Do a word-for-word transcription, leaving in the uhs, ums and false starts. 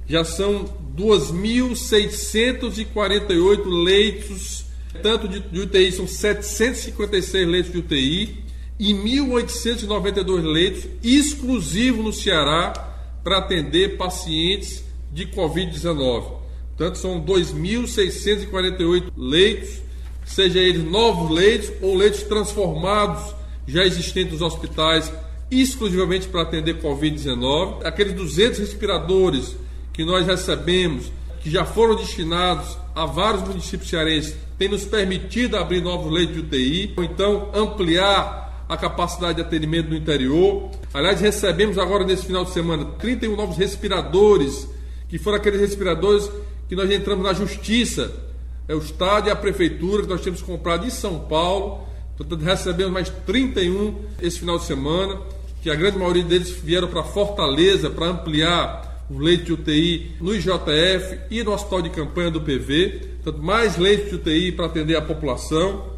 já são dois mil seiscentos e quarenta e oito leitos, tanto de, de U T I, são setecentos e cinquenta e seis leitos de U T I e mil oitocentos e noventa e dois leitos exclusivos no Ceará para atender pacientes de covid dezenove. Portanto, são dois mil seiscentos e quarenta e oito leitos, seja eles novos leitos ou leitos transformados já existentes nos hospitais exclusivamente para atender covid dezenove. Aqueles duzentos respiradores que nós recebemos, que já foram destinados a vários municípios cearenses, tem nos permitido abrir novos leitos de U T I, ou então ampliar a capacidade de atendimento no interior. Aliás, recebemos agora nesse final de semana trinta e um novos respiradores, que foram aqueles respiradores que nós entramos na justiça, é o Estado e a Prefeitura, que nós temos comprado em São Paulo. Portanto, recebemos mais trinta e um esse final de semana, que a grande maioria deles vieram para Fortaleza para ampliar o leito de U T I no I J F e no Hospital de Campanha do P V. Portanto, mais leitos de U T I para atender a população.